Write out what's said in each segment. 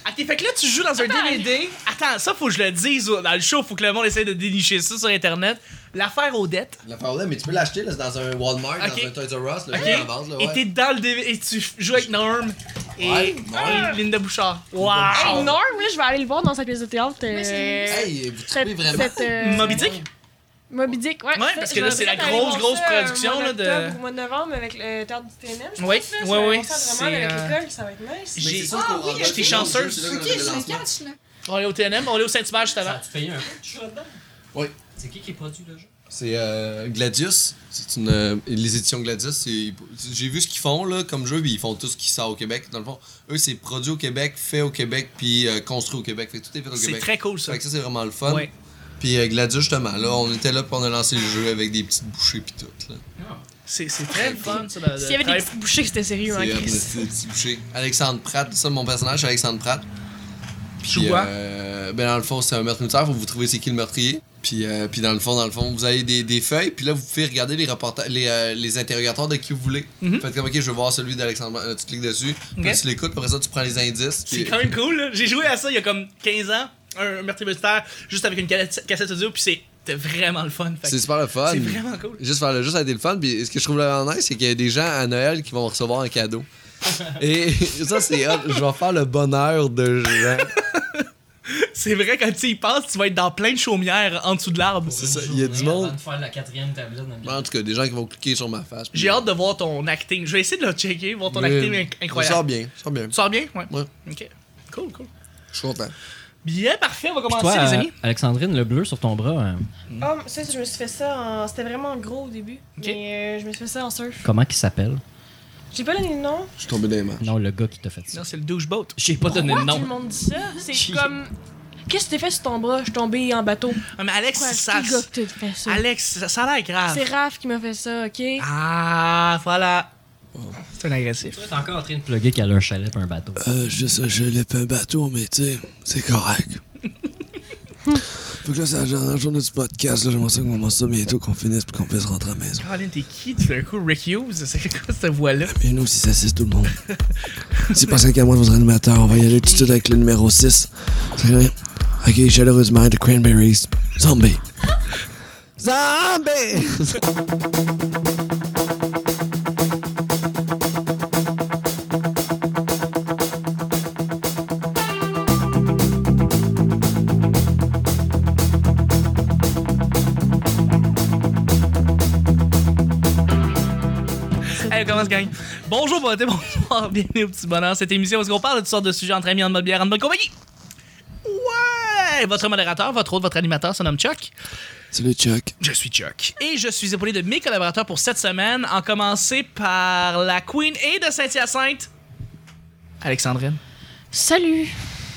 Ok, fait que là, tu joues dans un DVD. Attends, ça, faut que je le dise dans le show. Faut que le monde essaye de dénicher ça sur Internet. L'affaire Odette. L'affaire là, mais tu peux l'acheter là, dans un Walmart, Ok. dans un Toys R Us, là, Ok. en base, là, Et ouais. t'es dans le DVD et tu joues avec Norm et, Ouais, et Linda Bouchard. Wow! Hey, Norm, là, je vais aller le voir dans sa pièce de théâtre. Hey, vous trouvez vraiment? Moby Dick? Moby Dick, ouais. Ouais, parce que là, Je c'est la vais aller voir grosse ça, production, au mois là, de- d'octobre, au mois de novembre avec le théâtre du TNM. je Oui, pense, là. oui, Je vais oui, voir ça vraiment c'est, avec l'école, ça va être nice. Mais J'ai- c'est sûr qu'au Randolph, j'étais chanceuse. c'est là qu'on Ok, avait le je le lancement. catch, là. On est au TNM, on est au Saint-Hubert juste avant. Tu payes un peu? Tu joues là-dedans? Oui. C'est qui produit le jeu? C'est Gladius. C'est les éditions Gladius. J'ai vu ce qu'ils font là, comme jeu, puis ils font tout ce qui sort au Québec. Dans le fond, eux, c'est produit au Québec, fait au Québec, puis construit au Québec. Fait que tout est fait au C'est Québec. très cool, ça. Fait que ça, c'est vraiment le fun. Ouais. Puis Gladius, justement, là, on était là, puis on a lancé le jeu avec des petites bouchées, puis tout. Là. C'est très le fun, ça. S'il y avait des petites bouchées que c'était sérieux, hein, C'est Chris. des petites bouchées. Alexandre Pratt, ça, mon personnage, c'est Alexandre Pratt. Tu joues quoi? Ben, dans le fond, c'est un meurtre militaire, faut vous trouver c'est qui le meurtrier. Puis dans le fond, vous avez des feuilles, puis là, vous pouvez regarder les interrogatoires de qui vous voulez. Mhm. Faites comme, ok, je veux voir celui d'Alexandre. Tu cliques dessus, puis tu l'écoutes, après ça, tu prends les indices. C'est puis- quand même cool, là. J'ai joué à ça il y a comme 15 ans, un meurtrier militaire, juste avec une cassette audio, puis c'était vraiment le fun. Fait que C'est super le fun. c'est vraiment cool. Juste faire le jeu, ça a été le fun. Puis ce que je trouve vraiment nice, c'est qu'il y a des gens à Noël qui vont recevoir un cadeau. Et ça, c'est hot. Je vais faire le bonheur de gens. C'est vrai, quand tu y passes, tu vas être dans plein de chaumières en dessous de l'arbre. C'est ça, il y a du monde. Avant de faire la 4e tablette dans le En tout cas, des gens qui vont cliquer sur ma face. puis- J'ai hâte de voir ton acting. Je vais essayer de le checker, voir ton Mais- acting Ça incroyable. sort bien, ça sort bien. Tu sors bien? Ouais. Ouais. Ok. Cool, cool. Je suis content. Bien, parfait, on va commencer, Toi, les amis. Alexandrine, le bleu sur ton bras, Oh, ça, je me suis fait ça en. C'était vraiment gros au début. Ok. Mais je me suis fait ça en surf. comment qu'il s'appelle? J'ai pas donné le nom. Je suis tombé dans les marches. Non, le gars qui t'a fait ça. Non, c'est le doucheboat. J'ai pas donné Pourquoi le tout le nom. monde dit ça? C'est J'ai- comme. Qu'est-ce que t'as fait sur ton bras? Je suis tombé en bateau. Ah, mais Alex, Quoi, ça. c'est le gars qui t'a fait ça? Alex, ça a l'air grave. C'est Raph qui m'a fait ça, ok? Ah, voilà. C'est un agressif. Toi, t'es encore en train de plugger qu'elle a un chalet et un bateau. Je l'ai fait un bateau, mais tu sais, c'est correct. Faut que là, c'est la dernière journée du podcast. Là, j'aimerais ça qu'on commence ça bientôt, qu'on finisse puis qu'on puisse rentrer à la maison. Caroline, t'es qui? Tu fais un coup Rick Hughes? C'est quoi cette voix-là? Mais nous aussi, ça c'est tout le monde. C'est Pascal Cameron, votre animateur. On va y aller tout de suite avec le numéro 6. Ok, chaleureusement, The Cranberries. Zombie. Zombie! Hey, comment se gagne? Bonjour, bon été, bonsoir, bienvenue au Petit Bonheur. Cette émission où on parle de toutes sortes de sujets entre amis, en mode bière, en bonne compagnie. Ouais! Votre modérateur, votre hôte, votre animateur se nomme Chuck. Salut Chuck. Je suis Chuck. Et je suis épaulé de mes collaborateurs pour cette semaine, en commencer par la Queen et de Saint-Hyacinthe, Alexandrine. Salut!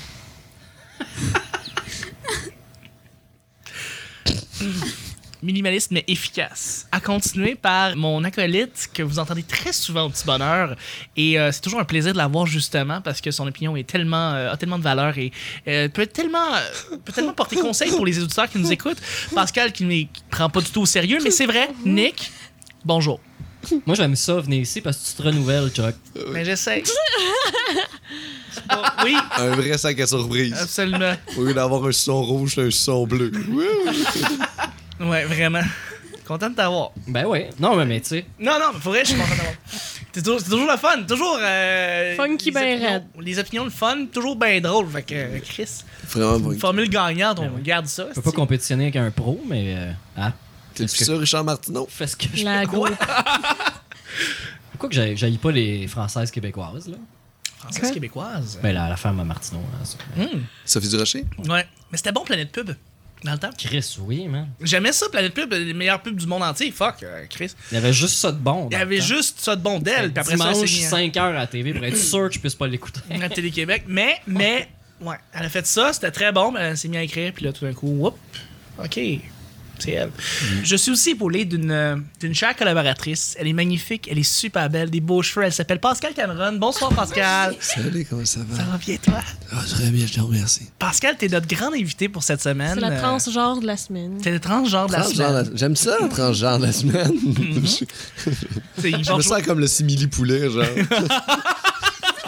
Minimaliste mais efficace. À continuer par mon acolyte que vous entendez très souvent au Petit Bonheur. Et c'est toujours un plaisir de l'avoir justement parce que son opinion est tellement, a tellement de valeur et peut tellement porter conseil pour les auditeurs qui nous écoutent. Pascal qui ne prend pas du tout au sérieux, mais c'est vrai. Nick, bonjour. Moi, j'aime ça, venir ici parce que tu te renouvelles, Chuck. Mais j'essaie. Oui, Un vrai sac à surprise. absolument. Au lieu d'avoir un son rouge, c'est un son bleu. Ouais, vraiment. Content de t'avoir. Ben ouais. Non, mais tu sais, Non, mais pour vrai, je suis content d'avoir. C'est toujours le fun. Toujours. Funky les ben opinions- raide. Les opinions, le fun, toujours bien drôle. Fait que, Chris, Vraiment bon. formule gagnante, on garde ça. je peux pas compétitionner avec un pro, mais T'es le futur Richard Martineau? fais ce que je La go. Pourquoi que j'haïs pas les Françaises québécoises, là? Française québécoise. Ben, la femme à Martineau, là. Ça. Sophie Durocher? Ouais. Mais c'était bon, Planète Pub, dans le temps. Chris, oui, man. J'aimais ça, Planète Pub, les meilleures pubs du monde entier. Fuck, Chris. Il y avait juste ça de bon. Il y avait juste ça de bon d'elle. Puis après ça, Dimanche, c'est 5 heures à la TV pour être sûr que je puisse pas l'écouter. à Télé-Québec. Mais, ouais, elle a fait ça, c'était très bon, mais elle s'est mise à écrire, puis là, tout d'un coup, whoop, OK, c'est elle. Je suis aussi épaulé d'une chère collaboratrice. Elle est magnifique, elle est super belle, des beaux cheveux. Elle s'appelle Pascal Cameron. Bonsoir, Pascal. Salut, comment ça va? Ça va bien, toi? Ah, très bien, je te remercie. Pascal, t'es notre grande invité pour cette semaine. C'est la transgenre de la semaine. T'es le transgenre de la Transgenre semaine. J'aime ça, le transgenre de la semaine. C'est- ils Je vont me sens comme le simili-poulet, genre.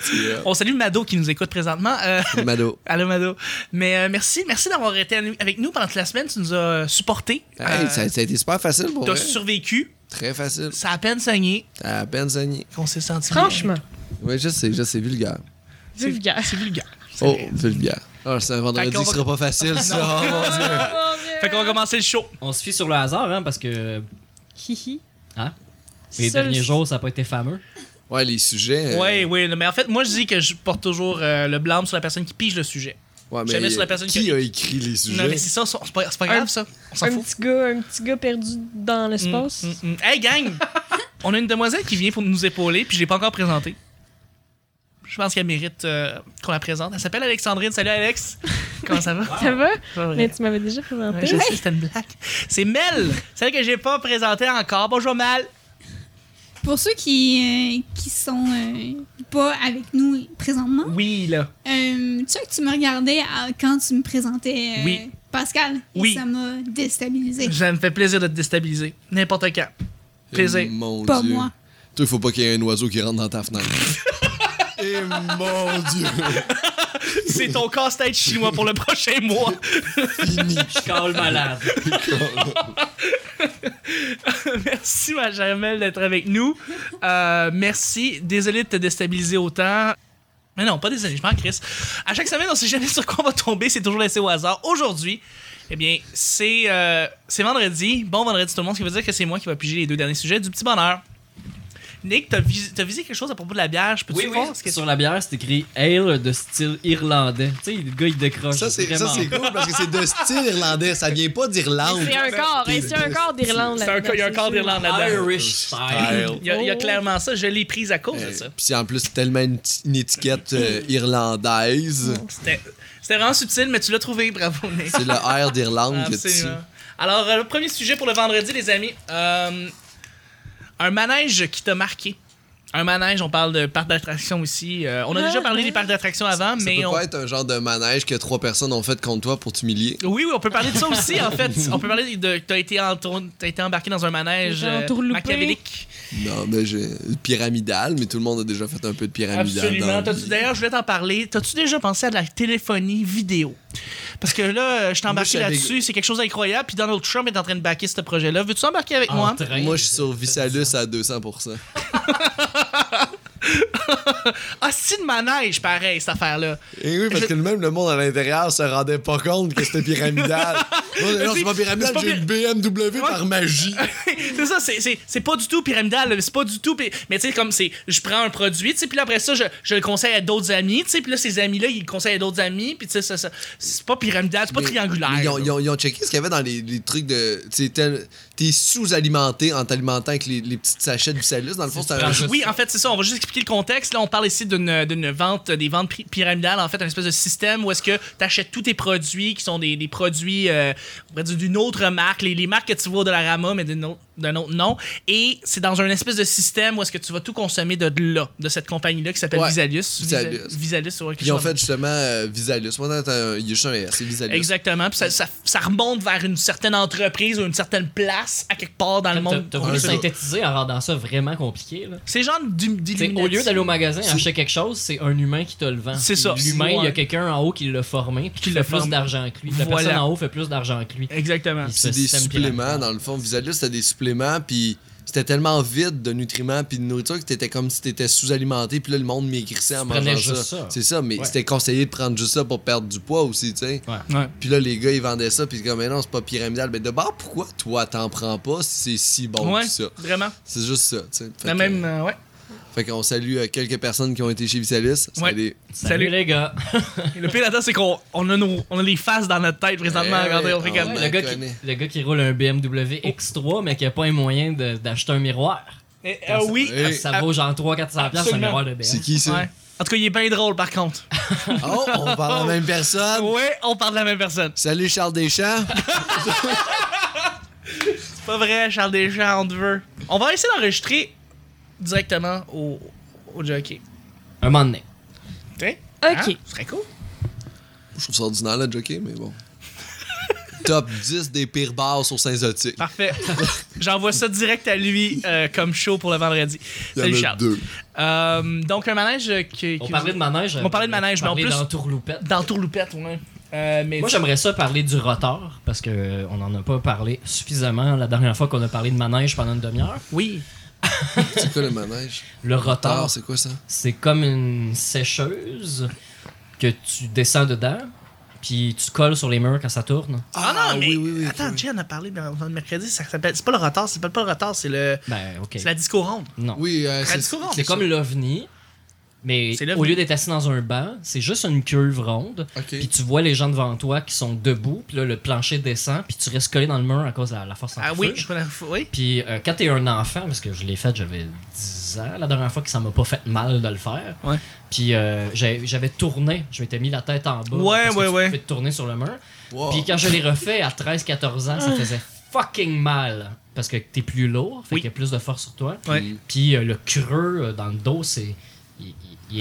On salue Mado qui nous écoute présentement. Mado. Allô, Mado. Mais merci d'avoir été avec nous pendant toute la semaine. Tu nous as supportés. Hey, ça a été super facile pour T'as vrai. survécu. Très facile. Ça a à peine saigné. Ça a à peine saigné. On s'est senti Franchement, Oui, je sais, vulgaire. c'est vulgaire. C'est vulgaire. Oh, vulgaire. Ah, c'est un vendredi, Fait qu'on ce va- sera pas facile, ça. Oh mon Dieu. Fait qu'on va commencer le show. On se fie sur le hasard, hein, parce que Hihi. les Seul- derniers jours, ça n'a pas été fameux. Ouais, les sujets. Oui, mais en fait, moi, je dis que je porte toujours le blâme sur la personne qui pige le sujet. Ouais, mais jamais sur la personne qui qui- a écrit les sujets? Non, mais c'est ça, c'est pas grave, ça. On s'en Un fout. petit gars perdu dans l'espace. Hey, gang! On a une demoiselle qui vient pour nous épauler, puis je l'ai pas encore présentée. Je pense qu'elle mérite qu'on la présente. Elle s'appelle Alexandrine. Salut, Alex! Comment ça va? Ça va? Ça va vrai. Mais tu m'avais déjà présenté. Ouais, je sais, c'était une blague. C'est Mel! Celle que j'ai pas présentée encore. Bonjour, Mel! Pour ceux qui sont pas avec nous présentement, Oui, là. tu sais que tu me regardais quand tu me présentais Oui. Pascal, et Oui. ça m'a déstabilisé. Ça me fait plaisir de te déstabiliser. N'importe quand. Plaisir. Et mon Pas Dieu. moi. Toi, il faut pas qu'il y ait un oiseau qui rentre dans ta fenêtre. Et mon Dieu. C'est ton casse-tête chinois pour le prochain mois. Fini. Je cale malade. Merci, ma chère Mel, d'être avec nous. Merci. Désolé de te déstabiliser autant. Mais non, pas désolé, je m'en crisse. À chaque semaine, on sait jamais sur quoi on va tomber, c'est toujours laissé au hasard. Aujourd'hui, eh bien, c'est vendredi. Bon vendredi tout le monde, ce qui veut dire que c'est moi qui va piger les 2 derniers sujets du petit bonheur. Nick, t'as visé quelque chose à propos de la bière? Je peux-tu voir ce que Sur la bière, c'est écrit Ale de style irlandais. Tu sais, le gars, il décroche. Ça, c'est vraiment. cool parce que c'est de style irlandais. Ça vient pas d'Irlande. C'est un corps. C'est un corps d'Irlande. C'est il y a un corps d'Irlande là-dedans. Irish style. Il y a clairement ça, je l'ai prise à cause de ça. Puis en plus, c'est tellement une étiquette irlandaise. C'était vraiment subtil, mais tu l'as trouvé, bravo Nick. C'est le R d'Irlande que tu. Absolument. Alors, le premier sujet pour le vendredi, les amis. Un manège qui t'a marqué. Un manège, on parle de parc d'attractions ici. On a déjà parlé des parcs d'attractions avant, Ça mais peut on... pas être un genre de manège que 3 personnes ont fait contre toi pour t'humilier. Oui, on peut parler de ça aussi, en fait. On peut parler de t'as été embarqué dans un manège T'as été entourloupé. machiavélique. Non, mais pyramidal, mais tout le monde a déjà fait un peu de pyramidal. Absolument. dans la vie. D'ailleurs, je voulais t'en parler. T'as-tu déjà pensé à de la téléphonie vidéo? Parce que là, je t'ai embarqué Moi, je suis là-dessus, c'est quelque chose d'incroyable. Puis Donald Trump est en train de backer ce projet-là. Veux-tu embarquer avec moi? Moi, je suis sur Visalus à 200%. Ah, c'est de manège, pareil, cette affaire-là. Et oui, parce que même le monde à l'intérieur se rendait pas compte que c'était pyramidal. Non, c'est pas pyramidal, C'est pas j'ai une BMW par magie. C'est ça, c'est pas du tout pyramidal, c'est pas du tout. Mais tu sais, comme c'est. Je prends un produit, tu sais, puis là, après ça, je le conseille à d'autres amis, tu sais, puis là, ces amis-là, ils le conseillent à d'autres amis, puis tu sais, c'est pas pyramidal, c'est pas triangulaire. Mais là. ils ont checké ce qu'il y avait dans les trucs de. Tu sais, t'es sous-alimenté en t'alimentant avec les petites sachets du Salus. Dans le fond, c'est un. Oui, en fait, c'est ça. On va juste expliquer le contexte. Là, on parle ici d'une vente, des ventes pyramidales, en fait, un espèce de système où est-ce que tu achètes tous tes produits qui sont des produits on pourrait dire d'une autre marque, les marques que tu vois au Dollarama, mais d'un autre nom. Et c'est dans un espèce de système où est-ce que tu vas tout consommer de là, de cette compagnie-là qui s'appelle Ouais, Visalus. Visalus. Visalus, ouais, Ils ont fait justement Visalus. Moi, il y a juste un R, c'est Visalus. Exactement. Puis ça remonte vers une certaine entreprise ou une certaine place à quelque part dans le monde. T'as voulu synthétiser en rendant ça vraiment compliqué, là. C'est genre T'sais, au lieu d'aller au magasin acheter quelque chose, c'est un humain qui te le vend. C'est ça. L'humain, il y Ouais. a quelqu'un en haut qui l'a formé, puis qui fait plus d'argent que lui. La Voilà. personne en haut fait plus d'argent que lui. Exactement. Il- C'est ce des système suppléments, pyramidal. dans le fond. Visalus, c'était des suppléments, puis c'était tellement vide de nutriments puis de nourriture que t'étais comme si t'étais sous-alimenté, puis là, le monde maigrissait en prenais mangeant juste ça. ça. C'est ça, mais Ouais. c'était conseillé de prendre juste ça pour perdre du poids aussi, tu sais. Ouais. Puis là, les gars, ils vendaient ça, puis comme, mais non, c'est pas pyramidal. Mais de bord, pourquoi toi, t'en prends pas si c'est si bon Ouais, que ça? vraiment. C'est juste ça, tu sais. Fait La que- même, ouais. Fait qu'on salue quelques personnes qui ont été chez Visalus. Ouais. Salut. Salut les gars. Et le pire là-dedans, c'est qu'on a les faces dans notre tête présentement. Eh Regardez, ouais, on fait comme- on le, gars qui, connaît. le gars qui roule un BMW X3 mais qui a pas un moyen d'acheter un miroir. Oui. Eh, Ça vaut genre 300-400$ un Absolument. miroir de BMW. C'est qui ça? Ouais. En tout cas, il est bien drôle par contre. Oh, on parle de la même personne. Ouais, on parle de la même personne. Salut Charles Deschamps. C'est pas vrai, Charles Deschamps, on te veut. On va essayer d'enregistrer directement au jockey. Un moment donné. Ok. Ok. Ce serait cool. Je trouve ça ordinaire, le jockey, mais bon. Top 10 des pires bars sur Saint-Zotique. Parfait. J'envoie ça direct à lui comme show pour le vendredi. Il y en Salut a Charles. 2. Donc un manège On parlait de manège. On parlait de manège, mais en parlait plus- d'entourloupette. dans Tourloupette, ouais. Mais Moi, j'aimerais ça parler du rotor, parce que on en a pas parlé suffisamment la dernière fois qu'on a parlé de manège pendant une demi-heure. oui. C'est quoi le manège? Le rotor, Ah, c'est quoi ça? c'est comme une sécheuse que tu descends dedans, puis tu colles sur les murs quand ça tourne. Ah, non, mais oui, attends, oui. Jay en a parlé dans le mercredi, ça s'appelle c'est pas le retard, c'est pas le retard, c'est le Ben, ok. c'est la disco ronde. Non. Oui, La disco ronde. C'est comme l'OVNI, mais C'est l'OVNI. au lieu d'être assis dans un banc, c'est juste une cuve ronde. Ok. Puis tu vois les gens devant toi qui sont debout, puis là, le plancher descend, puis tu restes collé dans le mur à cause de la force Ah oui, centrifuge. je connais oui. Puis quand t'es un enfant, parce que je l'ai fait, j'avais 10 ans, la dernière fois que ça m'a pas fait mal de le faire. Ouais. Puis j'avais tourné, je m'étais mis la tête en bas. Ouais, parce que ouais, tu ouais. pouvais te tourner sur le mur. Wow. Puis quand je l'ai refait à 13-14 ans, ça faisait fucking mal. Parce que t'es plus lourd, fait Oui. qu'il y a plus de force sur toi. Ouais. Puis le creux dans le dos, c'est. Il est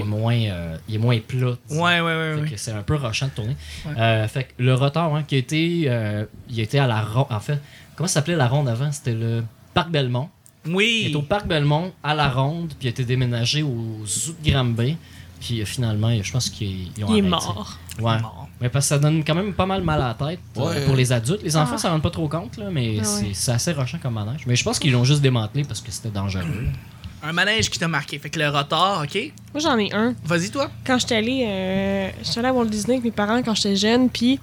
moins plat. disons. Ouais, ouais, Fait ouais. que c'est un peu rochant de tourner. Ouais. Fait que le rotor, hein, qui a été. Il était à la ronde. En fait, comment ça s'appelait la ronde avant? C'était le Parc Belmont. Il Oui. était au Parc Belmont, à la ronde, puis il a été déménagé au Zoo de Granby. Puis finalement, je pense qu'ils ont Il est arrêté. mort. Ouais. Mort. Mais parce que ça donne quand même pas mal mal à la tête Ouais. pour les adultes. Les enfants, Ah. ça rend pas trop compte, là, mais Ah c'est ouais. c'est assez rochant comme manège. Mais je pense qu'ils l'ont juste démantelé parce que c'était dangereux. Un manège qui t'a marqué. Fait que le retard, OK? Moi, j'en ai un. Vas-y toi. Quand j'étais allée à Walt Disney avec mes parents quand j'étais jeune, puis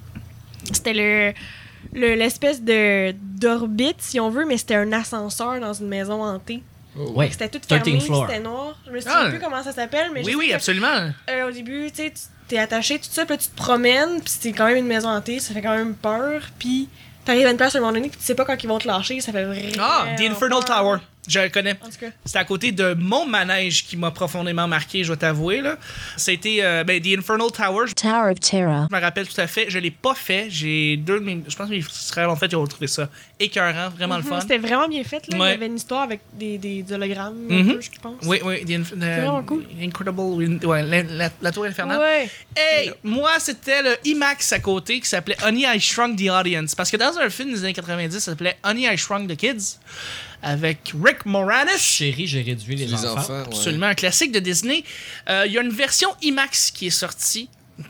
c'était l'espèce d'orbite, si on veut, mais c'était un ascenseur dans une maison hantée. Ouais. C'était tout 13th fermé, floor. c'était noir. Je me souviens Ah. plus comment ça s'appelle, mais je Oui, sais oui, que, absolument. au début, tu sais, t'es attaché, tout ça, puis là, tu te promènes, puis c'est quand même une maison hantée, ça fait quand même peur, puis t'arrives à une place à un moment donné, puis tu sais pas quand ils vont te lâcher, ça fait vraiment Ah, The Infernal peur. Tower. Je le connais. En tout cas. C'était à côté de mon manège qui m'a profondément marqué, je dois t'avouer. Là. C'était The Infernal Tower. Tower of Terror. Je me rappelle tout à fait. Je l'ai pas fait. J'ai deux de mes. Je pense que mes frères l'ont fait. Ils ont trouvé ça écœurant, vraiment le fun. C'était vraiment bien fait, là. Ouais. Il y avait une histoire avec des hologrammes, Mhm. un peu, je pense. Oui, oui. vraiment cool. Incredible. Ouais, la tour infernale. Ouais. Hey, moi, c'était le IMAX à côté qui s'appelait Honey, I Shrunk the Audience. Parce que dans un film des années 90, ça s'appelait Honey, I Shrunk the Kids. Avec Rick Moranis. Chérie, j'ai réduit les, enfants. ouais. Absolument, un classique de Disney. Il y a une version IMAX qui est sortie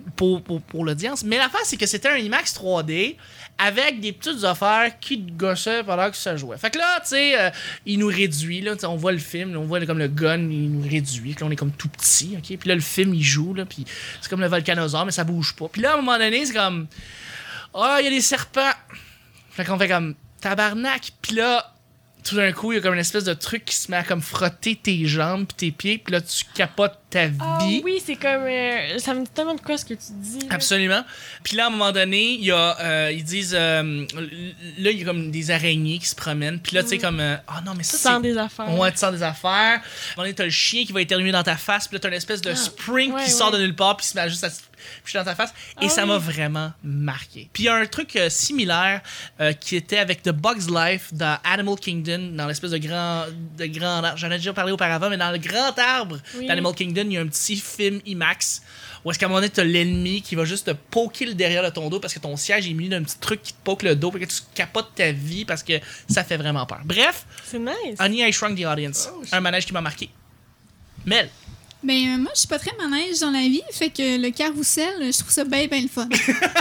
pour l'audience. Mais l'affaire, c'est que c'était un IMAX 3D avec des petites affaires qui te gossaient pendant que ça jouait. Fait que là, tu sais, il nous réduit. Là, on voit le film, là, on voit comme le gun, il nous réduit. Puis là, on est comme tout petit. OK? Puis là, le film, il joue. Là, puis c'est comme le volcanosaure, mais ça bouge pas. Puis là, à un moment donné, c'est comme... Ah, il y a des serpents. Fait qu'on fait comme tabarnak. Puis là... Tout d'un coup, il y a comme une espèce de truc qui se met à comme frotter tes jambes puis tes pieds, puis là, tu capotes ta vie. Ah oui, c'est comme... ça me dit tellement de quoi ce que tu dis. là. Absolument. Puis là, à un moment donné, il y a, ils disent... là, il y a comme des araignées qui se promènent. Puis là, tu sais, comme... Ah non, mais Tu ça, sens c'est... des affaires. Ouais, tu sens des affaires. À un moment donné, t'as le chien qui va éternuer dans ta face. Puis là, t'as une espèce de spring ouais, qui sort de ouais. nulle part, puis il se met juste à se picher dans ta face. Et Ah ça oui. m'a vraiment marqué. Puis il y a un truc similaire qui était avec The Bug's Life dans Animal Kingdom, dans l'espèce de grand arbre. J'en ai déjà parlé auparavant, mais dans le grand arbre Oui. d'Animal Kingdom, il y a un petit film IMAX où est-ce qu'à un moment donné, t'as l'ennemi qui va juste te poker le derrière de ton dos parce que ton siège est muni d'un petit truc qui te poke le dos et que tu capotes ta vie parce que ça fait vraiment peur. Bref, C'est nice. Honey, I Shrunk the Audience. Un manège qui m'a marqué. Mel. Ben, moi, je suis pas très manège dans la vie, fait que le carrousel, je trouve ça bien le fun.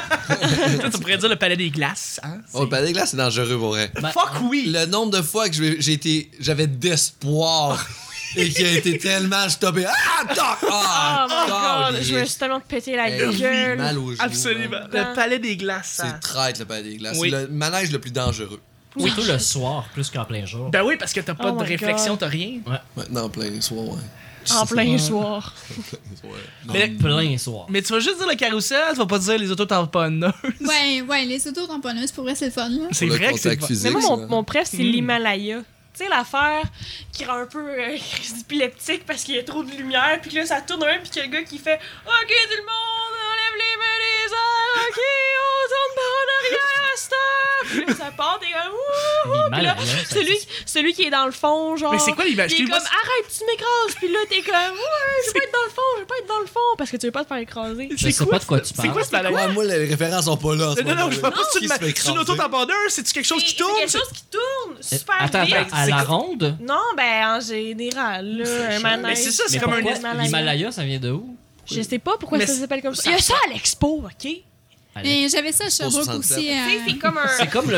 Toi, tu pourrais dire le palais des glaces. Hein? Oh, le palais des glaces, c'est dangereux pour vrai. Ben, Fuck oui! Le nombre de fois que j'avais d'espoir et qui a été tellement stoppé. Ah, toc! Oh my god, il je me est- suis tellement pété la Hey, gueule. mal aux genoux, Absolument. man. Le palais des glaces. ça- C'est traître, le palais des glaces. Oui. C'est le manège le plus dangereux. Surtout le soir, plus qu'en plein jour. Ben oui, parce que t'as pas Oh de my réflexion, God. t'as rien. Maintenant, en plein soir, ouais. En plein soir. Mais, Plein soir. mais tu vas juste dire le carrousel, tu vas pas dire les autos tamponneuses. Ouais, les auto-tamponneuses, pour vrai, c'est le fun, là. C'est Pour le vrai que c'est contact pas- physique, Mais moi, ça. mon préf, c'est Mm. l'Himalaya. Tu sais, l'affaire qui rend un peu épileptique parce qu'il y a trop de lumière, puis que là, ça tourne un, puis qu'il y a le gars qui fait OK, tout le monde, enlève les mains des airs, OK, on tourne par en arrière à cette heure. Puis là, ça part, t'es comme Ouh! L'Himalaya, ça existe. Celui qui est dans le fond, genre. Mais c'est quoi l'Himalaya? Il est comme, arrête, tu m'écrases. Puis là, t'es comme, ouais, je veux pas être dans le fond, je veux pas être dans le fond. Parce que tu veux pas te faire écraser. Je sais pas de quoi tu C'est parles. quoi ce Himalaya? Ouais, moi, les références sont pas là. en ce Non, moment, je là. vois pas Qui se fait c'est une écraser? auto-tamponneur, c'est-tu quelque chose qui tourne? C'est quelque chose qui tourne super Attends, vite. à la ronde? Non, ben, en général, là, un manège. Mais c'est ça, c'est Mais comme un pourquoi l'Himalaya, ça vient de où? Je sais pas pourquoi Mais ça s'appelle comme ça. ça Il y a ça à l'expo, OK? Et j'avais ça à Sherbrooke 67. aussi. Tu sais, c'est comme un. C'est comme le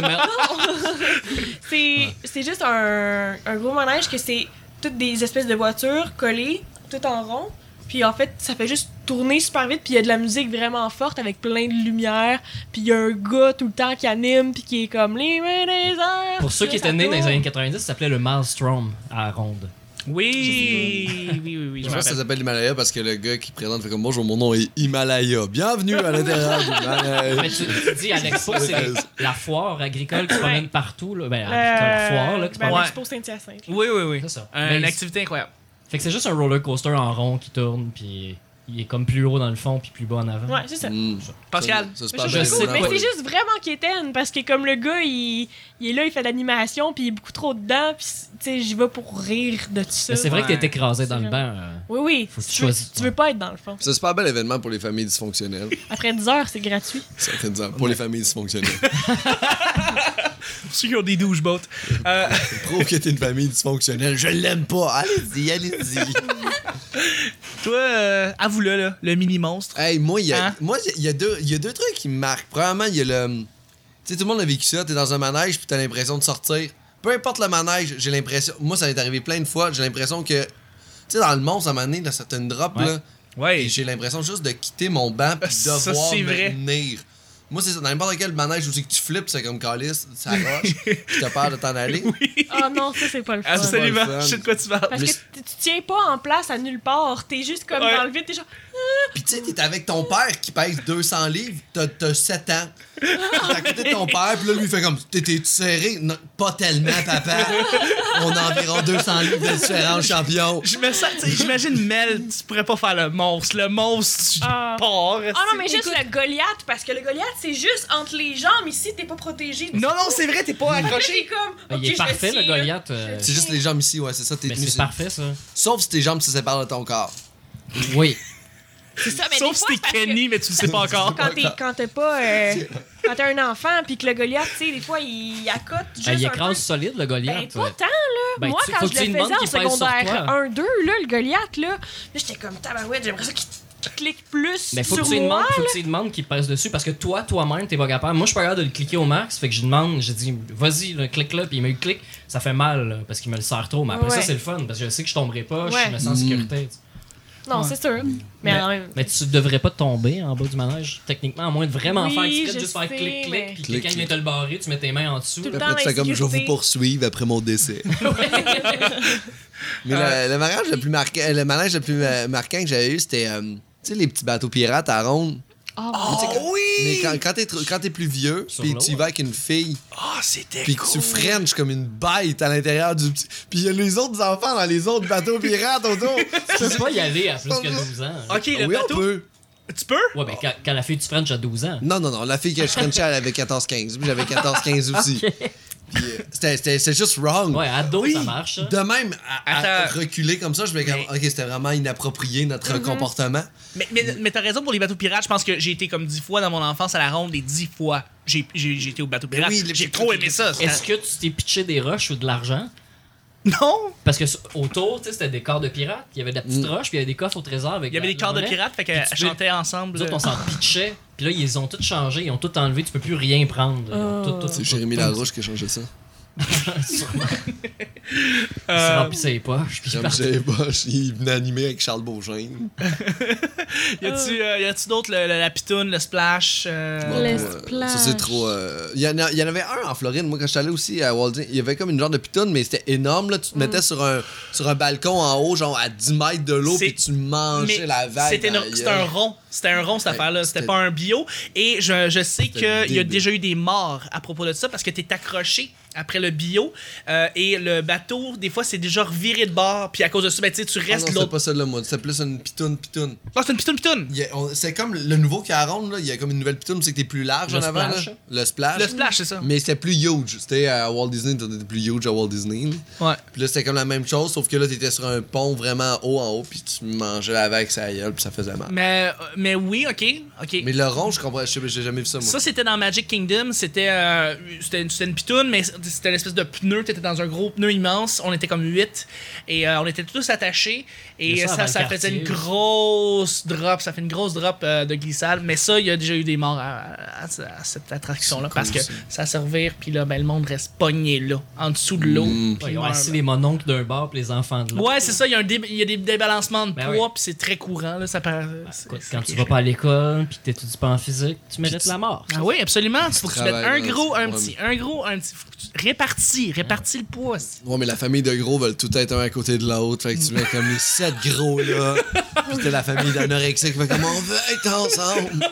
C'est juste un gros manège que c'est toutes des espèces de voitures collées, tout en rond. Puis en fait, ça fait juste tourner super vite. Puis il y a de la musique vraiment forte avec plein de lumière. Puis il y a un gars tout le temps qui anime. Puis qui est comme les mains des airs. Pour ceux qui étaient nés dans les années 90, ça s'appelait le Maelstrom à la ronde. Oui, oui. Je Je me pense que ça rappelle. s'appelle l'Himalaya parce que le gars qui présente fait comme bonjour, mon nom est Himalaya. Bienvenue à l'intérieur du Mais manège. tu dis à l'expo, c'est la foire agricole qui se promène partout. Là. Ben, la foire là, qui se ben, promène. l'expo Saint-Hyacinthe. Oui, oui, oui. C'est ça. Une Mais activité incroyable. Fait que c'est juste un roller coaster en rond qui tourne, puis il est comme plus haut dans le fond, puis plus bas en avant. Ouais, c'est ça. Pascal. Ça, c'est Mais pas je bien sais évident. Mais pas. c'est juste vraiment quétaine parce que comme le gars, il est là, il fait de l'animation, puis il est beaucoup trop dedans, puis tu sais, j'y vais pour rire de tout ça. Mais c'est vrai que Ouais. t'es écrasé dans le C'est banc. Oui, oui. Faut que tu Tu veux, choisisses, tu veux pas être dans le fond. C'est un super bel événement pour les familles dysfonctionnelles. Après 10 heures, c'est gratuit. Ça fait dire pour les familles dysfonctionnelles. Pour ceux qui ont des douches-bottes. Prouve que t'es une famille dysfonctionnelle. Je l'aime pas. Allez-y, allez-y. Toi, avoue-le, là, le mini-monstre. Hey, moi, il y a, Hein? il y a deux trucs qui me marquent. Premièrement, il y a le. Tu sais, tout le monde a vécu ça. T'es dans un manège, puis t'as l'impression de sortir. Peu importe le manège, j'ai l'impression. Moi, ça m'est arrivé plein de fois. J'ai l'impression que. Tu sais, dans le monstre, à un moment donné, là, ça te une drop, Ouais. là. Ouais. Et j'ai l'impression juste de quitter mon banc, puis Ça, devoir c'est me vrai. tenir. Moi, c'est ça. Dans n'importe quel manège où c'est que tu flippes, c'est comme calice, ça roche, puis t'as peur de t'en aller. Ah non, ça, c'est pas le fun. Absolument. pas le fun. Je sais de quoi tu parles. Parce que tu tiens pas en place à nulle part. T'es juste comme Ouais. dans le vide, t'es genre. Pis tu sais, t'es avec ton père qui pèse 200 livres, t'as 7 ans. T'es à côté de ton père, pis là, lui, il fait comme, t'es serré? Non, pas tellement, papa. On a environ 200 livres de différence, champion. Je me sens, tu sais, j'imagine Mel, tu pourrais pas faire le monstre. Le monstre, tu Ah. pars. Ah non, mais juste le Goliath, parce que le Goliath, c'est juste entre les jambes. Ici, t'es pas protégé. Non, non, c'est vrai, t'es pas Fait que là, accroché. t'es comme. Il ok, est je vais parfait, le essayer, là. Goliath. C'est juste les jambes ici, ouais, c'est ça, t'es Mais tenu. c'est parfait, ça. Sauf si tes jambes se séparent de ton corps. Oui. C'est ça, mais Sauf des si fois, t'es c'est parce que Kenny, mais tu le sais pas encore. Quand t'es pas. Quand t'es un enfant, puis que le Goliath, tu sais, des fois, il accote juste. Il un peu. écrase solide, le Goliath. Ben, pas tant, là. Ben, Moi, tu- quand faut je que tu le lui faisais demandes en qu'il pèse sur secondaire toi. 1-2, là, le Goliath, là j'étais comme tabarouette, j'aimerais ça qu'il clique plus Mais faut sur que tu lui moi. demandes, faut que tu lui demandes qu'il pèse dessus parce que toi-même, t'es pas capable. Moi, je suis pas capable de le cliquer au max, fait que je demande, je dis, vas-y, là, clique là, puis il me le clique, ça fait mal là, parce qu'il me le serre trop. Mais après Ouais. ça, c'est le fun parce que je sais que je tomberai pas, Ouais. je me sens en sécurité. tu sais. Non, c'est sûr. Mais en même Mais tu devrais pas tomber en bas du manège, techniquement, à moins de vraiment Oui, faire exprès, de je juste faire sais, clic-clic, mais- puis Clic, quelqu'un vient clic. te le barrer, tu mets tes mains en dessous. Tout le Après, tu fais comme, je vais vous l'insécurité. poursuivre après mon décès. Mais le manège le plus marquant, le manège le plus marquant que j'avais eu, c'était, tu sais, les petits bateaux pirates à ronde. Oh Mais oui! quand t'es plus vieux, Sur puis l'eau, tu y vas avec une fille, Ah, c'était puis que cool. tu frenches comme une bête à l'intérieur du petit. Puis il y a les autres enfants dans les autres bateaux pirates autour. Tu peux pas y aller à plus que 12 ans. Ok, le Oui, on bateau. peut. Tu peux? Ouais, ben quand la fille du French a 12 ans. Non, la fille que je frenchais, elle avait 14-15. Moi, j'avais 14-15 aussi. Puis c'était juste wrong. Ouais, ado, Oui. ça marche. ça. De même, à Attends. reculer comme ça, je me dis, Mais- ok, c'était vraiment inapproprié notre comportement. Mais t'as raison pour les bateaux pirates. Je pense que j'ai été comme 10 fois dans mon enfance à la ronde et 10 fois j'ai été au bateau pirate. Oui, J'ai trop aimé ça. Est-ce que tu t'es pitché des roches ou de l'argent? Non! Parce que autour, tu sais, c'était des corps de pirates. Il y avait de la petite roche, puis il y avait des coffres au trésor avec. Il y avait des corps de pirates, fait qu'elles tu peux- chantaient ensemble. Nous autres, on s'en pitchait. Puis là, ils ont tout changé, ils ont tout enlevé. Tu peux plus rien prendre. Ils ont tout- C'est Jérémy Larouche qui a changé ça. Sûrement. Il s'est rempli ses poches. Puis il est Comme parti. je sais pas, il venait animer avec Charles Beauchesne. Y a-tu d'autres, la pitoune, le splash? Bon, Le ça, splash. c'est trop. Il y en avait un en Floride. Moi, quand je suis allé aussi à Walt Disney, il y avait comme une genre de pitoune, mais c'était énorme. Là. Tu te mettais sur un balcon en haut, genre à 10 mètres de l'eau, C'est- puis tu mangeais Mais la vague. c'était dans la c'était gueule. un rond. C'était un rond, cette Ouais, affaire-là. C'était c'était- pas un bio. Et je sais qu'il y a débile. déjà eu des morts à propos de ça parce que t'es accroché après le bio. Et le bateau, des fois, c'est déjà reviré de bord. Puis à cause de ça, ben, tu sais, tu Ah non, restes de c'est l'autre. pas celle-là, moi. C'est plus une pitoune. Ah, c'est une pitoune. C'est comme le nouveau qui est à ronde, là. Il y a comme une nouvelle pitoune, c'est que t'es plus large Le en avant. splash. Là. Le splash. Le splash, c'est ça. Mais c'était plus huge. C'était à Walt Disney, t'étais plus huge à Walt Disney. Là. Ouais. Puis là, c'était comme la même chose, sauf que là, t'étais sur un pont vraiment haut en haut, puis tu mangeais avec sa gueule, puis ça faisait mal. Mais oui, ok. Mais le rond, je comprends, j'ai jamais vu ça, moi. Ça, c'était dans Magic Kingdom. C'était une pitoune, mais c'était une espèce de pneu. T'étais dans un gros pneu immense. On était comme 8. Et on était tous attachés. Et Mais ça, avant ça le faisait une quartier. grosse drop. Ça fait une grosse drop de glissade. Mais ça, il y a déjà eu des morts à cette attraction-là. C'est Parce cool, que ça. ça se revire. Puis là, ben, le monde reste pogné là, en dessous de l'eau. Mm. puis Ouais, ils ont meurt, assis là. les mononcles d'un bar puis les enfants de l'autre. Ouais, c'est ça. Il y a des débalancements de Ben poids. oui. Puis c'est très courant. Là, ça paraît, Écoute, quand tu vas pas à l'école puis que t'étudies pas en physique, tu mérites tu- la mort. Ah oui, absolument. Il faut que tu mettes travailles un dans gros, ce un programme. petit, un gros, un petit. Faut que tu répartis le poids. Ouais, mais la famille de gros veulent tout être un à côté de l'autre. Fait que tu mets comme les 7 gros là. Pis t'as la famille d'anorexiques qui fait comme on veut être ensemble.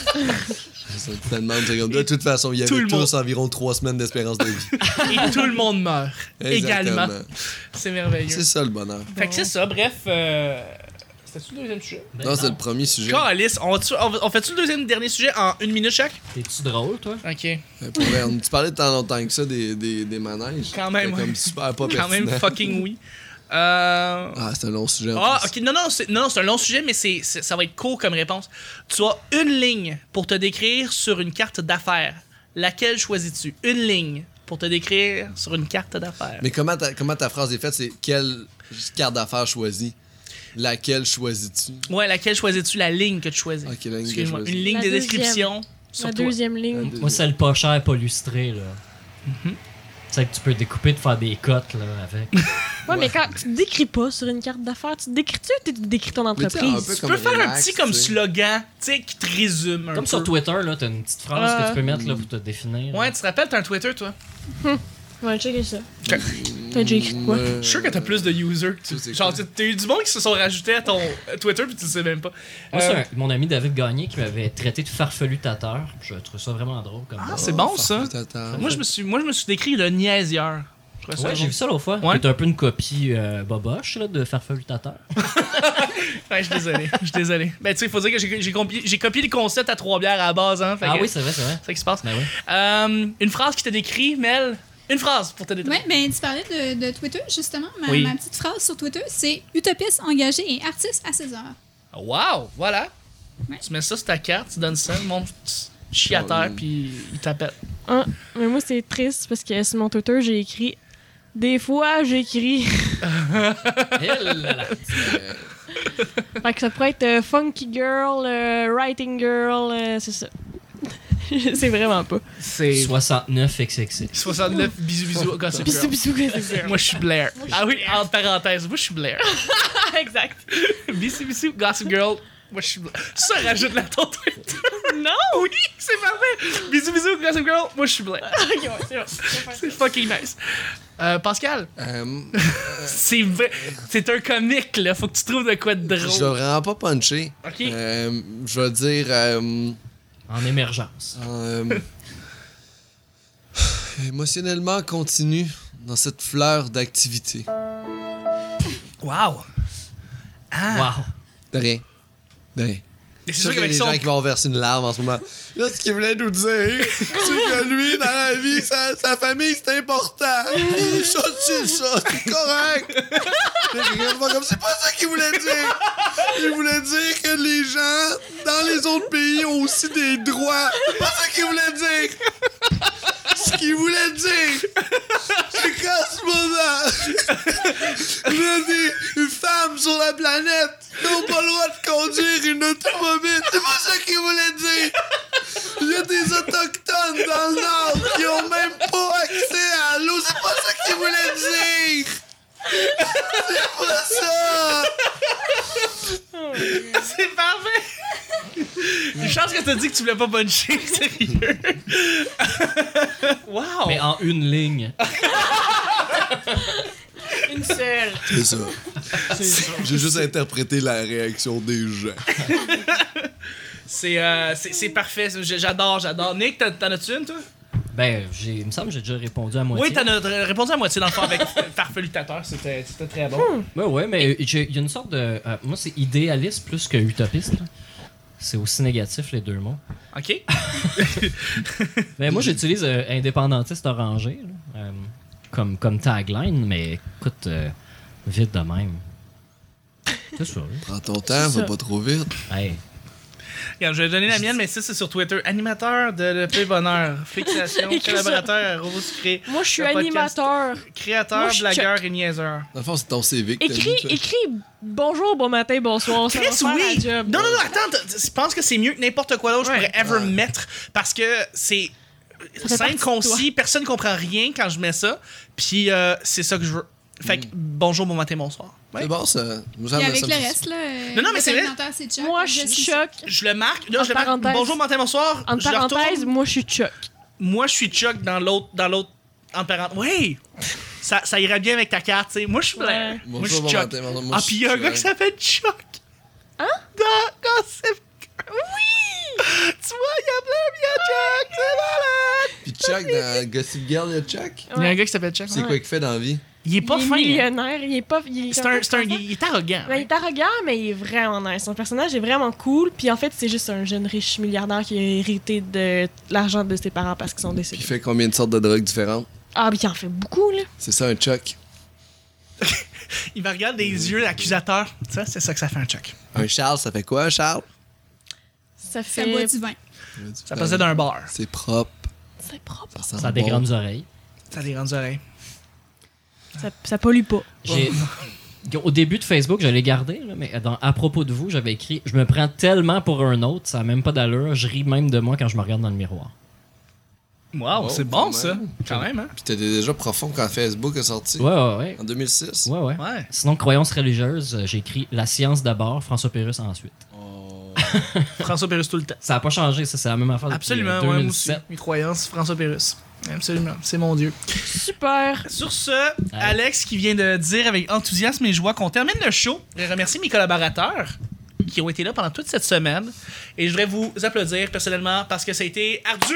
C'est tellement de toute façon, il y Tout avait le tous monde. environ 3 semaines d'espérance de vie. Et tout le monde meurt. Également. Exactement. C'est merveilleux. C'est ça le bonheur. Fait que c'est ça, bref. C'était-tu le deuxième sujet? Ben Non, c'est le premier sujet. Calice, on fait-tu le deuxième dernier sujet en 1 minute chaque? T'es-tu drôle, toi? Ok. Pour vrai, tu parlais de tant longtemps que ça des manèges. Quand même, C'était ouais. comme super pas Quand même pertinent. fucking oui. Ah, c'est un long sujet. en Ah, plus. ok, non, c'est un long sujet, mais ça va être court comme réponse. Tu as une ligne pour te décrire sur une carte d'affaires. Laquelle choisis-tu? Une ligne pour te décrire sur une carte d'affaires. Mais comment ta phrase est faite, c'est quelle carte d'affaires choisis? Laquelle choisis-tu? Ouais, laquelle choisis-tu? La ligne que tu choisis. Ok, la ligne que je Excuse-moi, choisis. une ligne La de deuxième. description sur La toi. deuxième ligne. Moi, c'est le pas cher, pas lustré, là. C'est que tu peux découper de faire des cotes, là, avec. Ouais, mais quand tu te décris pas sur une carte d'affaires, tu te décris-tu ou tu décris ton Mais tu sais, un entreprise? peu Tu comme peux faire un relax, petit comme tu sais. slogan, tu sais, qui te résume un Comme peu. sur Twitter, là, t'as une petite phrase que tu peux mettre, là, pour te définir. Ouais, tu te rappelles, t'as un Twitter, toi? Ouais, checker ça. Ok. T'as déjà écrit quoi? Je suis sûr que t'as plus de users que tu. C'est Genre, quoi? t'as eu du monde qui se sont rajoutés à ton Twitter puis tu le sais même pas. Moi, c'est mon ami David Gagné qui m'avait traité de farfelutateur. Je trouve ça vraiment drôle comme Ah, nom. c'est bon ça. Attends. Moi, je me suis décrit de niaisieur. Je trouvais ça Ouais, j'ai drôle. vu ça l'autre fois. Ouais. C'est un peu une copie boboche là, de farfelutateur. Ouais, je suis désolé. Je suis désolé. Ben, tu sais, il faut dire que j'ai copié le concept à 3 bières à la base, hein. Fait Ah que oui, c'est vrai, c'est vrai. c'est ça qui se passe. Ben oui. Une phrase qui te décrit, Mel. Une phrase pour te décrire. Ouais, ben tu parlais de Twitter, justement. Oui. Ma petite phrase sur Twitter, c'est utopiste, engagé et artiste à ses heures. Wow, voilà. Ouais. Tu mets ça sur ta carte, tu donnes ça, le monde chie à terre puis il t'appelle. Ah, mais moi, c'est triste parce que sur mon Twitter, j'ai écrit. Des fois, j'écris. Eh là là. Fait que ça pourrait être Funky Girl, Writing Girl, c'est ça. Je sais vraiment pas. C'est 69 XXX. 69 bisous bisous Gossip Bisous, Girl. bisous, bisous. Moi je suis Blair. Ah oui, entre parenthèses, moi je suis Blair. Exact. Bisous bisous Gossip Girl. Moi je suis Blair. Ça rajoute la ton Twitter. Non! Oui, c'est parfait. Bisous bisous Gossip Girl. Moi je suis Blair. Ok, ouais, c'est bon. C'est fucking nice. Pascal, Euh, c'est vrai, c'est un comique là, faut que tu trouves de quoi de je vais drôle. vraiment pas puncher. OK. Je vais dire. En émergence. Émotionnellement continu dans cette fleur d'activité. Wow. Ah. Wow. De rien. De rien. Et c'est C'est sûr sûr qu'il y a qu'avec des son gens qui vont verser une larme en ce moment. Là, ce qu'il voulait nous dire, c'est que lui, dans la vie, sa famille, c'est important. Ça, c'est correct. C'est pas ça qu'il voulait dire. Il voulait dire que les gens dans les autres pays ont aussi des droits. C'est pas ça qu'il voulait dire. Ce qu'il voulait dire, c'est qu'en ce moment, il y a des femmes sur la planète qui n'ont pas le droit de conduire une automobile. C'est pas ça qu'il voulait dire. Il y a des autochtones dans le Nord qui ont même pas accès à l'eau. C'est pas ça qu'il voulait dire. C'est pas ça. C'est parfait! Une chance que t'as dit que tu voulais pas puncher, sérieux! Wow! Mais en une ligne. Une seule. C'est ça. J'ai juste interprété la réaction des gens. C'est parfait, j'adore. Nick, t'en as-tu une, toi? Ben, il me semble que j'ai déjà répondu à moitié. Oui, t'en as répondu à moitié dans le fond avec Farfelutateur, c'était très bon. Ouais, mais il y a une sorte de. Moi, c'est idéaliste plus que utopiste. Là. C'est aussi négatif, les deux mots. OK. Mais moi, j'utilise indépendantiste orangé là, comme tagline, mais écoute, vite de même. C'est ça. Là. Prends ton temps, va pas trop vite. Hey. Regarde, je vais donner la mienne, mais ça, c'est sur Twitter. Animateur de Le Pays Bonheur. Fixation, Écris ça. collaborateur à Robot Sucré. Moi, je suis Le podcast. animateur. Créateur, Moi, je suis blagueur et niaiseur. Dans le fond, c'est ton CV que t'as mis, toi. Écris bonjour, bon matin, bonsoir. Ça va Chris, faire oui! la job. Non, attends, je pense que c'est mieux que n'importe quoi d'autre que je pourrais ever mettre parce que c'est Ça fait simple, partie de concis, personne ne comprend rien quand je mets ça, puis c'est ça que je veux. Fait que bonjour, bon matin, bonsoir. Ouais. C'est bon, ça. Nous Et sommes- avec ça le me- reste, là. Non, mais c'est vrai. l'alimentaire, c'est Chuck. Moi, je suis Chuck. Je le marque, là, En je le marque. parenthèse. Bonjour, bon matin, bonsoir. Entre Je le retourne. parenthèses, moi, je suis Chuck. Moi, je suis Chuck dans l'autre, en parenthèse. Oui! Ça irait bien avec ta carte, tu sais. Moi, je suis Blair. Ouais. Moi, je suis Bonjour, Chuck. bon matin, moi, Ah, je puis il y a un suis gars qui s'appelle Chuck. Hein? Dans Gossip. Oui! Tu vois, il y a Blair, il y a Chuck. C'est malade! Puis Chuck, dans Gossip Girl, il y a Chuck. Il y a un gars qui s'appelle Chuck. C'est quoi qu'il fait dans la vie? Il est pas il est fin. Hein. millionnaire, il est pas. Il Il est arrogant. Ben, il est arrogant, mais il est vraiment nice. Son personnage est vraiment cool. Puis en fait, c'est juste un jeune riche milliardaire qui a hérité de l'argent de ses parents parce qu'ils sont Puis décédés. il fait combien de sortes de drogues différentes? Ah, mais il en fait beaucoup, là. C'est ça, un Chuck. Il me regarde des yeux accusateurs. Ça, c'est ça que ça fait un Chuck. Un Charles, ça fait quoi, un Charles? Ça Ça boit fait. du vin. Ça passait d'un bar. C'est propre. C'est propre. Ça, sent Ça a des bon. grandes oreilles. Ça a des grandes oreilles. Ça pollue pas. Au début de Facebook, je l'ai gardé, là, mais à propos de vous, j'avais écrit « Je me prends tellement pour un autre, ça n'a même pas d'allure, je ris même de moi quand je me regarde dans le miroir. Wow, Oh, c'est bon, quand ça. même. Quand même, hein? Puis t'étais déjà profond quand Facebook est sorti. » Ouais. En 2006. Ouais. Ouais. Sinon, croyance religieuse, j'ai écrit « La science d'abord, François Pérusse ensuite Oh. ». François Pérusse tout le temps. Ça n'a pas changé, ça, c'est la même affaire depuis Absolument, ouais, moi aussi. 2017. Mes croyances, François Pérusse. Absolument, c'est mon Dieu. Super. Sur ce, Alex qui vient de dire avec enthousiasme et joie qu'on termine le show. Je remercie mes collaborateurs qui ont été là pendant toute cette semaine. Et je voudrais vous applaudir personnellement parce que ça a été ardu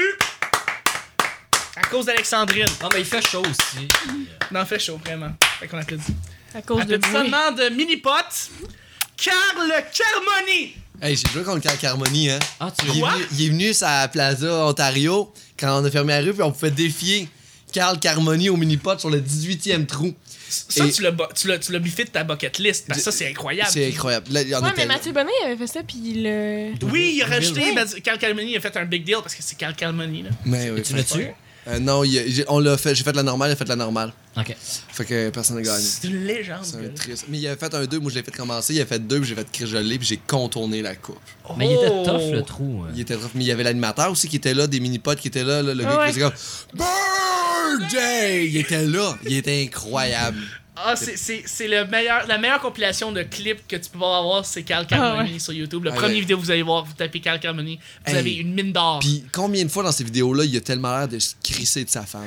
à cause d'Alexandrine. Non, mais il fait chaud aussi. Non, fait chaud, vraiment. Fait qu'on applaudit. À cause de bruit. Applaudissements de Mini-Pot, Carl Carmoni. Hey, j'ai joué contre Cal Carmoni, hein. Ah, tu Il est, Quoi? venu, il est venu sur la Plaza Ontario quand on a fermé la rue, puis on pouvait défier Carl Carmoni au mini-pot sur le 18e trou. Ça, Et- tu l'as biffé de ta bucket list. Parce que ça, c'est incroyable. C'est incroyable. Là, il y en Ouais, était mais là. Mathieu Bonnet avait fait ça, puis il le. Oui, il a rajouté. Oui. Carl Carmoni a fait un big deal parce que c'est Carl Carmoni. Là. Mais oui, tu fait- l'as tué? Non, on l'a fait. J'ai fait la normale, il a fait la normale. Ok. Fait que personne n'a gagné. C'est une légende. C'est gars. un triste. Mais il a fait un 2, moi je l'ai fait commencer. Il a fait 2, puis j'ai fait crijoler, puis j'ai contourné la coupe. Mais il était Oh! tough, le trou. Il était rough, mais il y avait l'animateur aussi qui était là, des mini-potes qui étaient là, le gars Ouais. qui faisait comme Birthday! Il était là, il était incroyable. Ah, c'est la meilleure compilation de clips que tu peux avoir, c'est Carl Carmoni Ah ouais. sur YouTube. Le Ah premier ouais. vidéo que vous allez voir, vous tapez Carl Carmoni, vous Hey. avez une mine d'or. Puis combien de fois dans ces vidéos-là, il a tellement l'air de se crisser de sa femme.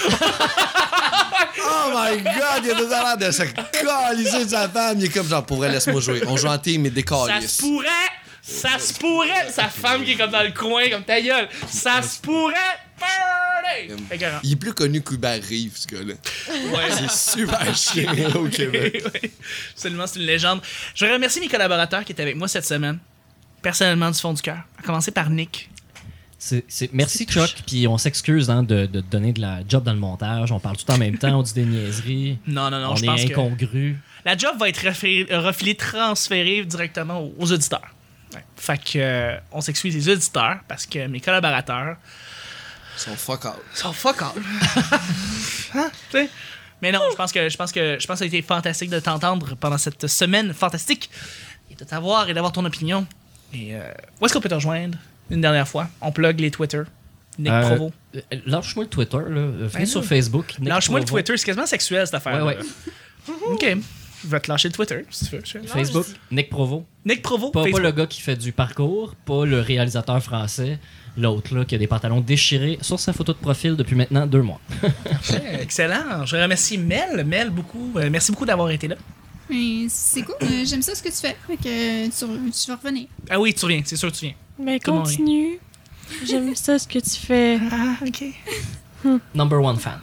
Oh my god, il a tellement l'air de se calisser de sa femme. Il est comme genre, pour vrai, laisse-moi jouer. On joue en team, mais Ça décalisse. se pourrait, sa femme qui est comme dans le coin, comme ta gueule. Ça se pourrait, party! Écœurant. Il est plus connu qu'Hubert Reeves, ce gars-là. Ouais. C'est super chiant au Québec. Oui, absolument, c'est une légende. Je remercie mes collaborateurs qui étaient avec moi cette semaine, personnellement du fond du cœur. À commencer par Nick. Merci Chuck, puis on s'excuse hein, de te donner de la job dans le montage. On parle tout en même temps, on dit des niaiseries. Non, On je est pense que incongru. la job va être refilée, transférée directement aux auditeurs. Ouais. Fait que on s'excuse les auditeurs parce que mes collaborateurs Ils sont fuck out. sont fuck all. Hein? Tu sais? Mais non, je pense que ça a été fantastique de t'entendre pendant cette semaine fantastique et de t'avoir et d'avoir ton opinion. Et où est-ce qu'on peut te rejoindre une dernière fois? On plug les Twitter. Nick Provo. Lâche-moi le Twitter, là. Venez Ben sur là. Facebook. Nick Lâche-moi le Provo. Twitter, c'est quasiment sexuel cette affaire. Ouais. Ok. Je vais te lâcher le Twitter si tu veux. Facebook, Nick Provo. Nick Provo, Pas Facebook. le gars qui fait du parcours, pas le réalisateur français, l'autre là qui a des pantalons déchirés sur sa photo de profil depuis maintenant 2 mois. Excellent. Je remercie Mel beaucoup. Merci beaucoup d'avoir été là. Mais c'est cool, j'aime ça ce que tu fais. Fait que tu vas revenir. Ah oui, tu reviens, c'est sûr que tu viens. Mais Comment continue. J'aime ça ce que tu fais. Ah, ok. Number one fan.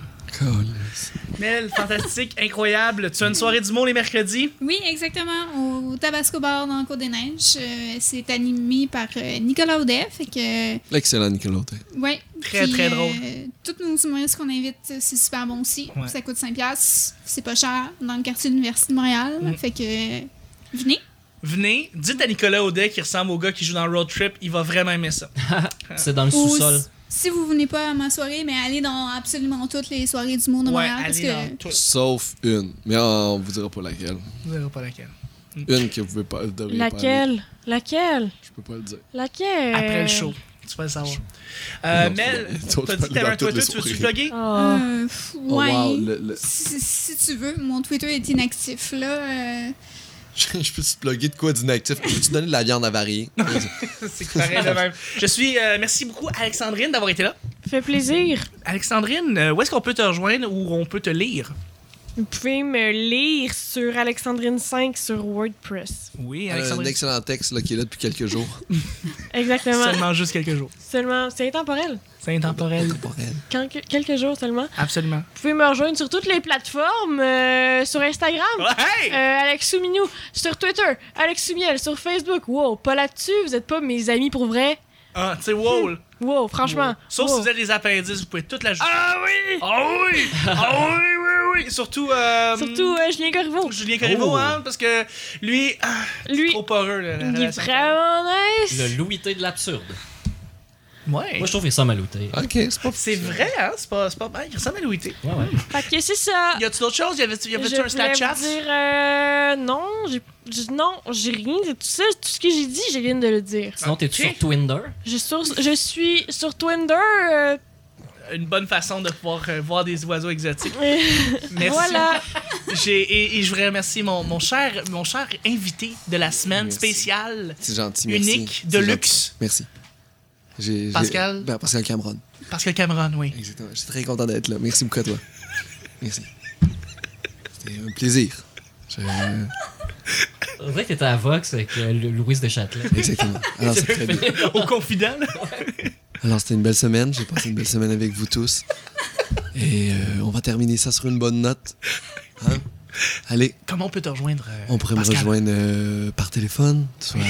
Mel, fantastique, incroyable. Tu as une soirée du mot les mercredis? Oui, exactement. Au Tabasco Bar dans le Côte-des-Neiges. C'est animé par Nicolas Audet. Fait que. L'excellent Nicolas Audet. Ouais. Très, Puis, très drôle. Tous nos humoristes qu'on invite, c'est super bon aussi. Ouais. Ça coûte 5$. C'est pas cher dans le quartier de l'Université de Montréal. Fait que. Venez. Venez, dites à Nicolas Audet qui ressemble au gars qui joue dans Road Trip, il va vraiment aimer ça. C'est dans le Ou sous-sol. Si vous venez pas à ma soirée, mais allez dans absolument toutes les soirées du monde de Ouais, Montréal. Parce allez dans que tout. Sauf une. Mais on vous dira pas laquelle. Vous verrez pas laquelle. Une que vous pouvez pas. devriez pas aller. Laquelle? Laquelle? Je peux pas le dire. Laquelle? Après le show, tu vas le savoir. Non, Mel, tu vas- t'as dit que t'avais un dans toutes Twitter, les tu veux-tu soirées. plugger? Oh. Oh, ouais. wow, Si tu veux, mon Twitter est inactif. Là, Je peux te plugger de quoi d'inactif? Peux-tu donner de la viande avariée? C'est pareil de même. Je suis. Merci beaucoup, Alexandrine, d'avoir été là. Fait plaisir. Alexandrine, où est-ce qu'on peut te rejoindre ou on peut te lire? Vous pouvez me lire sur Alexandrine5 sur WordPress. Oui, Un Alexandrine. excellent texte là, qui est là depuis quelques jours. Exactement. Seulement juste quelques jours. Seulement. C'est intemporel. C'est intemporel. Quelques jours seulement. Absolument. Vous pouvez me rejoindre sur toutes les plateformes, sur Instagram, Hey! Alex Souminou, sur Twitter, Alex Soumiel, sur Facebook. Wow, pas là-dessus, vous êtes pas mes amis pour vrai. Ah, tu sais, wow. Wow, franchement. Sauf wow. si vous êtes des appendices, vous pouvez toute la jouer. Ah oui! Ah oui! Ah oui, oui, oui! Surtout. Surtout Julien Corriveau. Julien Corriveau, Oh. hein, parce que lui, Lui, trop poreux, là, la il est relation. vraiment nice. Le louité de l'absurde. Ouais. Moi, je trouve qu'il ressemble à louté. Ok, c'est pas. C'est vrai, hein? C'est pas mal. Il ressemble à Louis T. Ouais, ouais. Fait que c'est ça. Y a-tu d'autres choses? Y avait-tu Je un voulais Snapchat? vous dire, non, j'ai rien. Tout ça, tout ce que j'ai dit, je viens de le dire. Sinon, t'es-tu Ok. sur Twinder? Je suis sur Twinder. Une bonne façon de pouvoir voir des oiseaux exotiques. Merci. Voilà. Et je voudrais remercier mon cher invité de la semaine Merci. spéciale, C'est gentil, merci. unique, de C'est luxe. gentil. Merci. Pascal? Pascal Cameron. Pascal Cameron, oui. Exactement. Je suis très content d'être là. Merci beaucoup à toi. Merci. C'était un plaisir. On dirait que t'étais à Vox avec Louise Deschâtelet. Exactement. Alors, c'est très bien. Au confident, là. Alors, c'était une belle semaine. J'ai passé une belle semaine avec vous tous. Et on va terminer ça sur une bonne note. Hein? Allez, Comment on peut te rejoindre, on pourrait Pascal? me rejoindre par téléphone,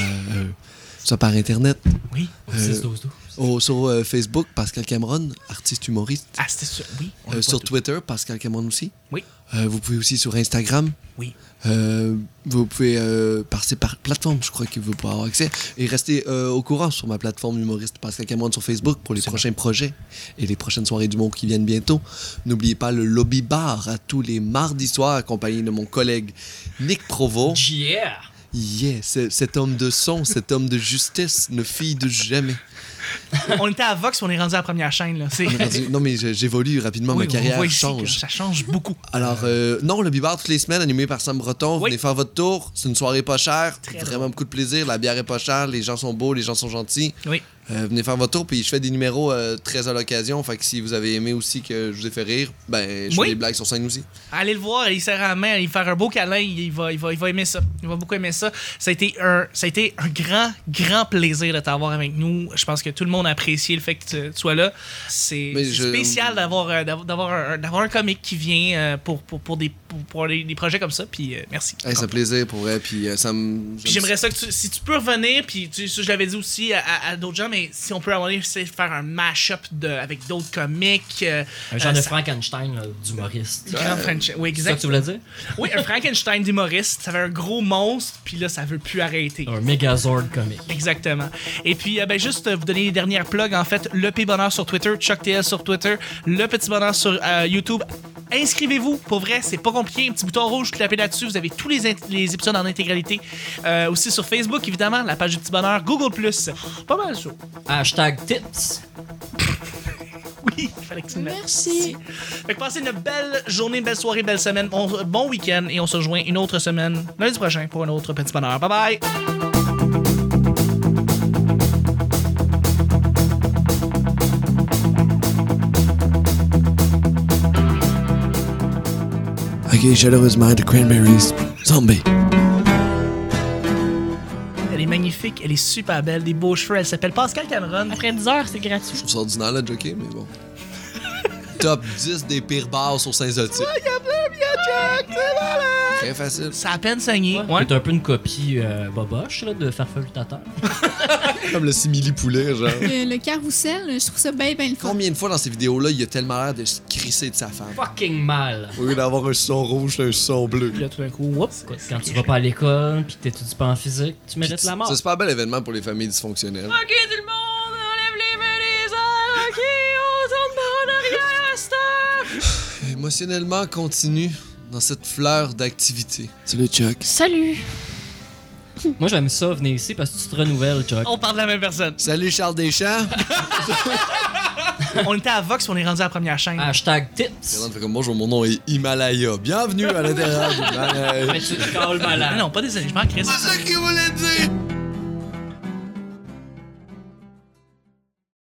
soit par Internet, Oui. Au 6-12-12. sur Facebook, Pascal Cameron, artiste humoriste. Ah, c'était sûr. Oui. on le Sur voit tout. Twitter, Pascal Cameron aussi. Oui. Vous pouvez aussi sur Instagram. Oui. Vous pouvez passer par plateforme, je crois que vous pourrez avoir accès. Et rester au courant sur ma plateforme humoriste Pascal Cameron sur Facebook pour les prochains projets et les prochaines soirées d'humour qui viennent bientôt. N'oubliez pas le Lobby Bar à tous les mardis soirs, accompagné de mon collègue Nick Provo. Yeah! Yeah, cet homme de son, cet homme de justice ne fille de jamais. On était à Vox, on est rendu à la première chaîne, là. C'est... On est rendu- Non, mais j'évolue rapidement, Oui, ma on carrière voit ici que change. ça change beaucoup. Alors, non, le Bibar toutes les semaines, animé par Sam Breton. Oui. Venez faire votre tour. C'est une soirée pas chère. Très Vraiment drôle. beaucoup de plaisir. La bière est pas chère. Les gens sont beaux. Les gens sont gentils. Oui. Venez faire votre tour. Puis je fais des numéros très à l'occasion. Fait que si vous avez aimé aussi que je vous ai fait rire, ben, je fais Oui. des blagues sur scène aussi. Allez le voir, il serre la main, il faire un beau câlin, il va aimer ça. Il va beaucoup aimer ça. Ça a été un grand plaisir de t'avoir avec nous. Je pense que tout le monde a apprécié le fait que tu sois là. C'est Mais je- spécial d'avoir un comique qui vient pour des projets comme ça. Puis merci. Hey, c'est un plaisir pour vrai. Puis ça me. Puis j'aimerais ça que si tu peux revenir, puis je l'avais dit aussi à d'autres gens, mais si on peut faire un mash-up avec d'autres comiques. Un genre de ça- Frankenstein là, d'humoriste. Grand French. Oui, C'est ça que tu voulais dire? Oui, un Frankenstein d'humoriste. Ça fait un gros monstre, puis là, ça veut plus arrêter. Un Megazord comique. Exactement. Et puis, juste vous donner les dernières plugs, en fait, le P Bonheur sur Twitter, Chuck TL sur Twitter, le Petit Bonheur sur YouTube. Inscrivez-vous, pour vrai, c'est pas compliqué. Un petit bouton rouge, cliquez là-dessus, vous avez tous les épisodes en intégralité. Aussi sur Facebook, évidemment, la page du Petit Bonheur, Google+. Pas mal, ça. Hashtag tips. Oui, il fallait que tu me mettes. Merci. Fait que passez une belle journée, une belle soirée, belle semaine, bon week-end, et on se rejoint une autre semaine, lundi prochain, pour un autre Petit Bonheur. Bye bye! Ok, chaleureusement, The Cranberries. Zombie. Elle est magnifique, elle est super belle, des beaux cheveux, elle s'appelle Pascal Cameron. Après 10 heures, c'est gratuit. Je trouve ça ordinaire, là, Jockey, mais bon. top 10 des pires bars sur Saint-Zotique. Très facile. Ça a à peine saigné. Ouais. C'est un peu une copie boboche là, de Farfelu Tata. Comme le simili poulet, genre. Le carrousel, je trouve ça bien le fun. Combien de fois dans ces vidéos-là, il a tellement l'air de se crisser de sa femme? Fucking mal. Au lieu d'avoir un son rouge, t'as un son bleu. Puis là, tout d'un coup, oups. Quand tu vas pas à l'école pis t'étudies pas en physique, tu mérites la mort. C'est un super bel événement pour les familles dysfonctionnelles. Ok, tout le monde, enlève les mains des airs. Ok, on tourne par en arrière à cette heure. Émotionnellement continue dans cette fleur d'activité. Salut Chuck. Salut. Moi j'aime ça venir ici parce que tu te renouvelles, Chuck. On parle de la même personne. Salut Charles Deschamps. On était à Vox, on est rendu à la première chaîne. Hashtag tips. Regarde, fait comme bonjour, mon nom est Himalaya. Bienvenue à l'intérieur du Mais manège. tu te calmes Ah malade. non, pas désolé, je m'en crisse. C'est ça qu'il voulait dire.